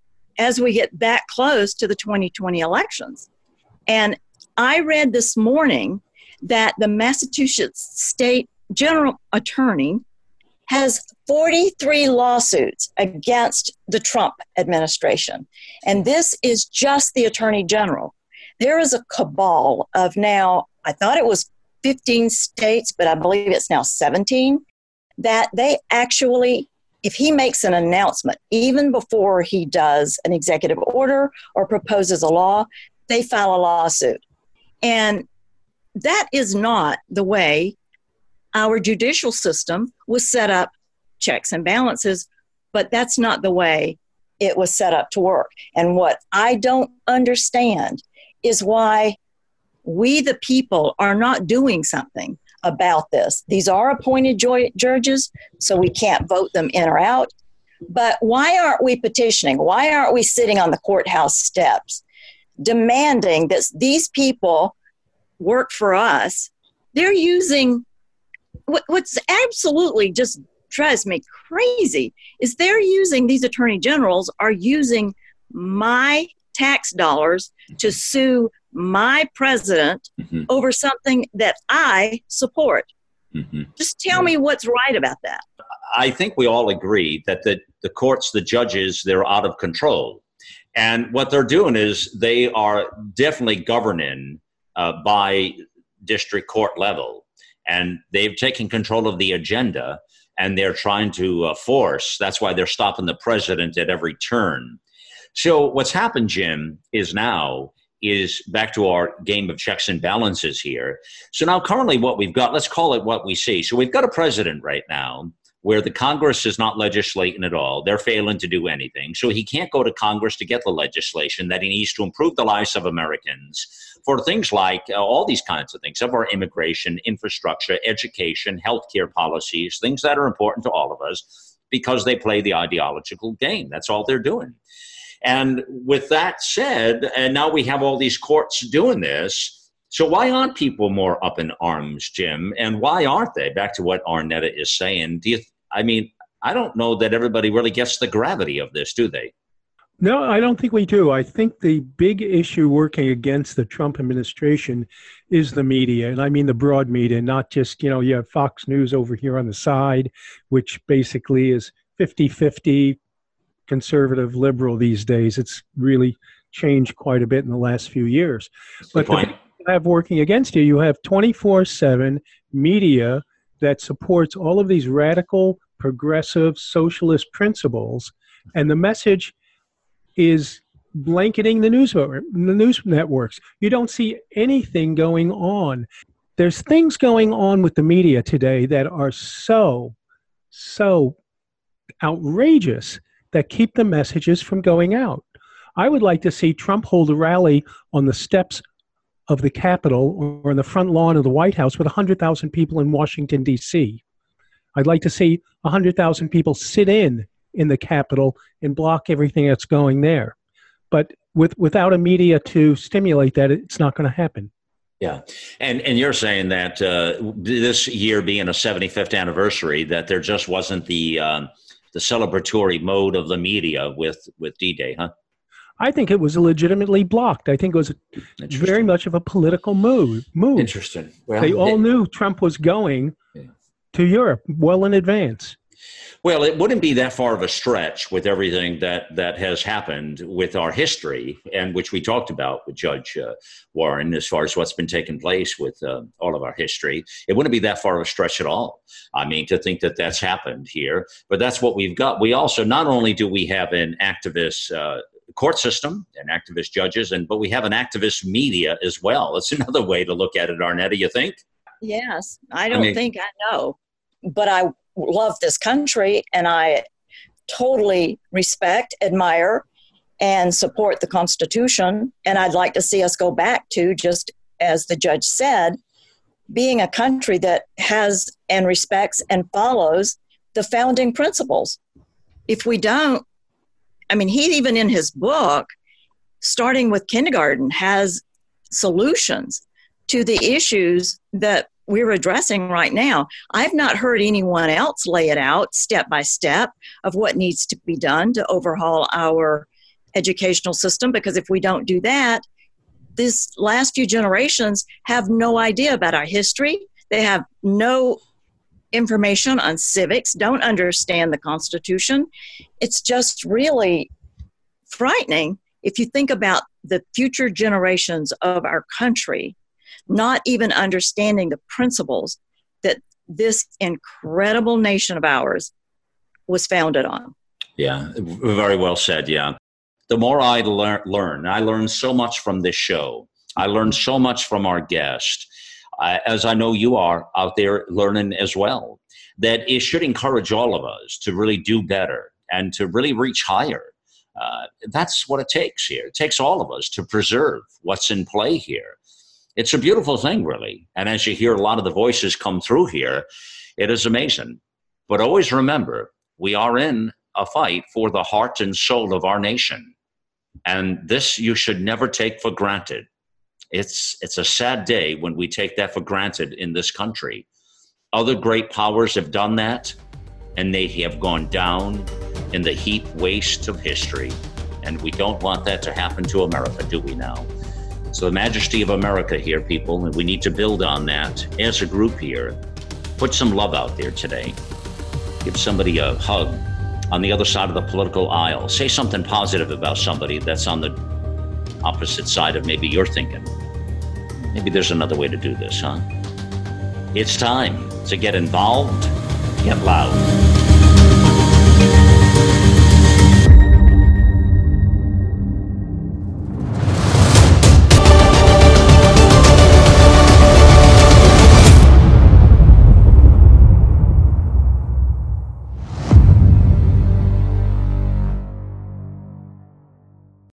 as we get that close to the twenty twenty elections. And I read this morning that the Massachusetts State General Attorney has forty-three lawsuits against the Trump administration. And this is just the Attorney General. There is a cabal of now, I thought it was fifteen states, but I believe it's now seventeen, that they actually, if he makes an announcement, even before he does an executive order or proposes a law, they file a lawsuit. And that is not the way our judicial system was set up, checks and balances, but that's not the way it was set up to work. And what I don't understand is why we, the people, are not doing something about this. These are appointed jo- judges, so we can't vote them in or out. But why aren't we petitioning? Why aren't we sitting on the courthouse steps demanding that these people work for us? They're using, what, what's absolutely just drives me crazy is they're using, these attorney generals are using my tax dollars to sue my president mm-hmm. over something that I support. Mm-hmm. Just tell me what's right about that. I think we all agree that the, the courts, the judges, they're out of control. And what they're doing is they are definitely governing uh, by district court level. And they've taken control of the agenda, and they're trying to uh, force. That's why they're stopping the president at every turn. So what's happened, Jim, is now is back to our game of checks and balances here. So now currently what we've got, let's call it what we see. So we've got a president right now where the Congress is not legislating at all. They're failing to do anything. So he can't go to Congress to get the legislation that he needs to improve the lives of Americans for things like uh, all these kinds of things, of our immigration, infrastructure, education, healthcare policies, things that are important to all of us because they play the ideological game. That's all they're doing. And with that said, and now we have all these courts doing this. So why aren't people more up in arms, Jim? And why aren't they? Back to what Arnetta is saying. Do you, I mean, I don't know that everybody really gets the gravity of this, do they? No, I don't think we do. I think the big issue working against the Trump administration is the media. And I mean the broad media, not just, you know, you have Fox News over here on the side, which basically is fifty-fifty conservative liberal these days. It's really changed quite a bit in the last few years. But the thing you have working against you, you have twenty-four seven media that supports all of these radical, progressive, socialist principles. And the message is blanketing the news, the news networks. You don't see anything going on. there's things going on with the media today that are so, so outrageous that keep the messages from going out. I would like to see Trump hold a rally on the steps of the Capitol or on the front lawn of the White House with one hundred thousand people in Washington, D C. I'd like to see one hundred thousand people sit in in the Capitol and block everything that's going there. But with without a media to stimulate that, it's not going to happen. Yeah. And and you're saying that uh, this year being a seventy-fifth anniversary, that there just wasn't the um, the celebratory mode of the media with, with D-Day, huh? I think it was legitimately blocked. I think it was very much of a political move. move. Interesting. Well, they all it, knew Trump was going yeah. to Europe well in advance. Well, it wouldn't be that far of a stretch with everything that, that has happened with our history, and which we talked about with Judge uh, Warren, as far as what's been taking place with uh, all of our history. It wouldn't be that far of a stretch at all. I mean, to think that that's happened here, but that's what we've got. We also, not only do we have an activist uh, court system and activist judges, and but we have an activist media as well. That's another way to look at it, Arnetta, you think? Yes, I don't I mean, think I know, but I love this country, and I totally respect, admire, and support the Constitution. And I'd like to see us go back to, just as the judge said, being a country that has and respects and follows the founding principles. If we don't, I mean, he even in his book, starting with kindergarten, has solutions to the issues that we're addressing right now. I've not heard anyone else lay it out step by step of what needs to be done to overhaul our educational system, because if we don't do that, this last few generations have no idea about our history. They have no information on civics, don't understand the Constitution. It's just really frightening if you think about the future generations of our country not even understanding the principles that this incredible nation of ours was founded on. Yeah, very well said, yeah. The more I lear- learn, I learn so much from this show. I learn so much from our guest, uh, as I know you are out there learning as well, that it should encourage all of us to really do better and to really reach higher. Uh, that's what it takes here. It takes all of us to preserve what's in play here. It's a beautiful thing, really. And as you hear a lot of the voices come through here, it is amazing. But always remember, we are in a fight for the heart and soul of our nation. And this you should never take for granted. It's, it's a sad day when we take that for granted in this country. Other great powers have done that, and they have gone down in the heap waste of history. And we don't want that to happen to America, do we now? So the majesty of America here, people, and we need to build on that as a group here. Put some love out there today. Give somebody a hug on the other side of the political aisle. Say something positive about somebody that's on the opposite side of maybe you're thinking. Maybe there's another way to do this, huh? It's time to get involved, get loud.